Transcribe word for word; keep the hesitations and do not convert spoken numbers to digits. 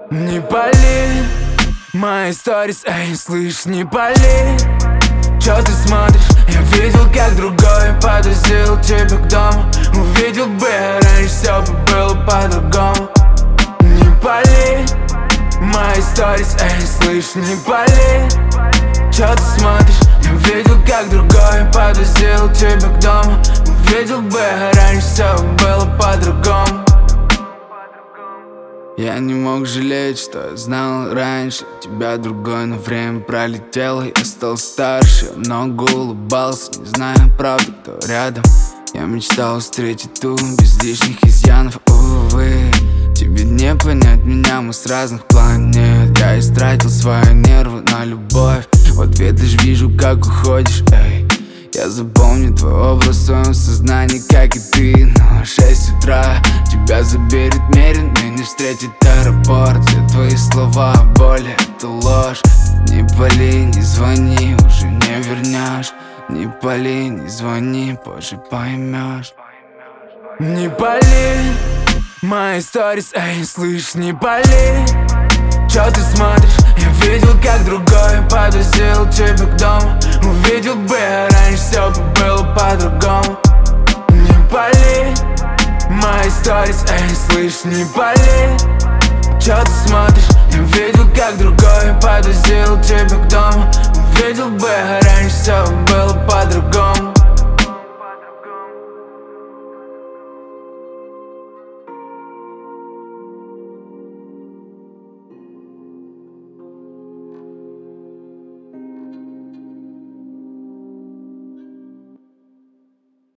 Не пали мои сторис, эй, слышь, не пали. Чё ты смотришь? Я видел, как другой подвозил тебя к дому. Увидел бы раньше, всё бы было по-другому. Не пали мои сторис, эй, слышь, не пали. Чё ты смотришь? Я видел, как другой подвозил тебя к дому. Увидел бы раньше, всё было по-другому. Я не мог жалеть, что я знал раньше тебя другой, но время пролетело, я стал старше. Много улыбался, не зная правды, кто рядом. Я мечтал встретить ту без лишних изъянов. Увы, тебе не понять меня, мы с разных планет. Я истратил свои нервы на любовь. В ответ лишь вижу, как уходишь, эй. Я запомню твой образ в своем сознании, как и ты. Но шесть утра тебя заберет медленный, не встретит аэропорт. Все твои слова боли, это ложь. Не пали, не звони, уже не вернешь. Не пали, не звони, позже поймешь. Не пали мои сторис, эй, слышь, не пали. Чё ты смотришь? Я видел, как другой подвозил тебя к дому. Увидел бы раньше, всё бы было по-другому. Не пали мои сторис, эй, слышь, не пали. Чё ты смотришь? Я видел, как другой подвозил тебя к дому. Увидел бы раньше, всё было по-другому.